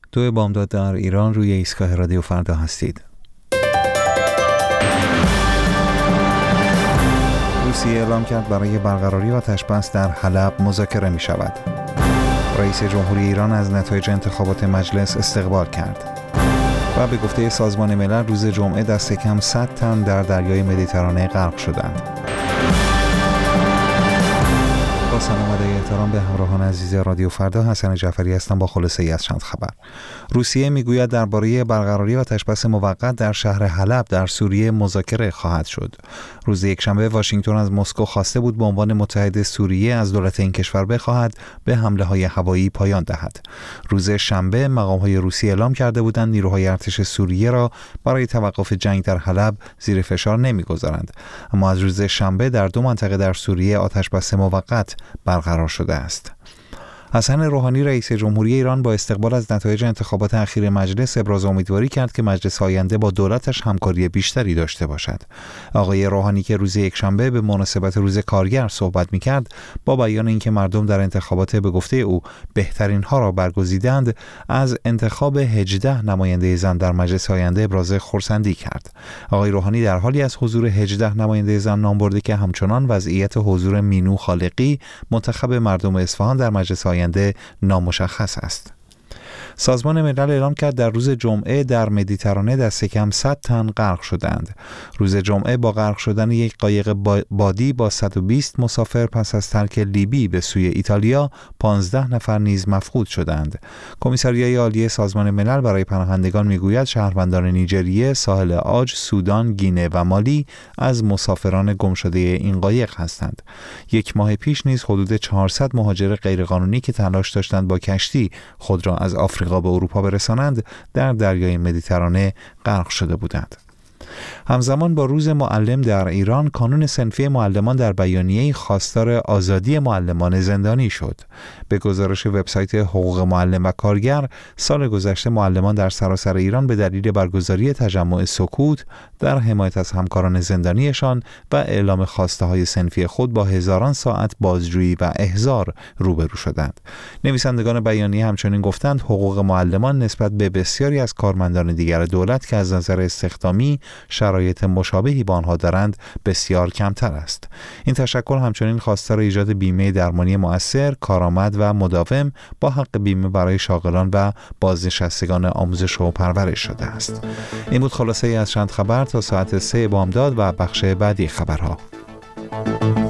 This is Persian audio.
دو بامداد در ایران روی ایستگاه رادیو فردا هستید. روسیه اعلام کرد برای برقراری آتش‌بس در حلب مذاکره می شود. رئیس جمهوری ایران از نتایج انتخابات مجلس استقبال کرد. و به گفته سازمان ملل روز جمعه دست کم 100 تن در دریای مدیترانه غرق شدند. با سلام و احترام به همراهان عزیز رادیو فردا، حسن جعفری هستم با خلاصه ای از چند خبر. روسیه میگوید درباره برقراری آتش‌بس موقت در شهر حلب در سوریه مذاکره خواهد شد. روز یکشنبه واشنگتن از مسکو خواسته بود به عنوان متحد سوریه از دولت این کشور بخواهد به حمله‌های هوایی پایان دهد. روز شنبه مقام‌های روسیه اعلام کرده بودند نیروهای ارتش سوریه را برای توقف جنگ در حلب زیر فشار نمی‌گذارند، اما از روز شنبه در دو منطقه در سوریه آتش‌بس موقت برقرار شده است. حسن روحانی رئیس جمهوری ایران با استقبال از نتایج انتخابات اخیر مجلس ابراز امیدواری کرد که مجلس آینده با دولتش همکاری بیشتری داشته باشد. آقای روحانی که روز یکشنبه به مناسبت روز کارگر صحبت می‌کرد، با بیان اینکه مردم در انتخابات به گفته او بهترین ها را برگزیدند، از انتخاب 18 نماینده زن در مجلس آینده ابراز خرسندی کرد. آقای روحانی در حالی از حضور 18 نماینده زن نام برده که همچنان وضعیت حضور مینو خالقی منتخب مردم اصفهان در مجلس آینده نامشخص است. سازمان ملل اعلام کرد در روز جمعه در مدیترانه دست کم 100 تن غرق شدند. روز جمعه با غرق شدن یک قایق بادی با 120 مسافر پس از ترک لیبی به سوی ایتالیا، 15 نفر نیز مفقود شدند. کمیسریای عالی سازمان ملل برای پناهندگان میگوید شهروندان نیجریه، ساحل عاج، سودان، گینه و مالی از مسافران گم شده این قایق هستند. یک ماه پیش نیز حدود 400 مهاجر غیرقانونی که تلاش داشتند با کشتی خود را از آفریقا به اروپا برسانند در دریای مدیترانه غرق شده بودند. همزمان با روز معلم در ایران، کانون صنفی معلمان در بیانیه‌ای خواستار آزادی معلمان زندانی شد. به گزارش وبسایت حقوق معلم و کارگر، سال گذشته معلمان در سراسر ایران به دلیل برگزاری تجمع سکوت در حمایت از همکاران زندانیشان و اعلام خواسته‌های صنفی خود با هزاران ساعت بازجویی و احضار روبرو شدند. نویسندگان بیانیه همچنین گفتند حقوق معلمان نسبت به بسیاری از کارمندان دیگر دولت که از نظر استخدامی شرایط مشابهی با آنها دارند بسیار کمتر است. این تشکل همچنین خواستار ایجاد بیمه درمانی مؤثر، کارآمد و مداوم با حق بیمه برای شاغلان و بازنشستگان آموزش و پرورش شده است. این بود خلاصه ای از چند خبر تا ساعت 3 بامداد و بخش بعدی خبرها.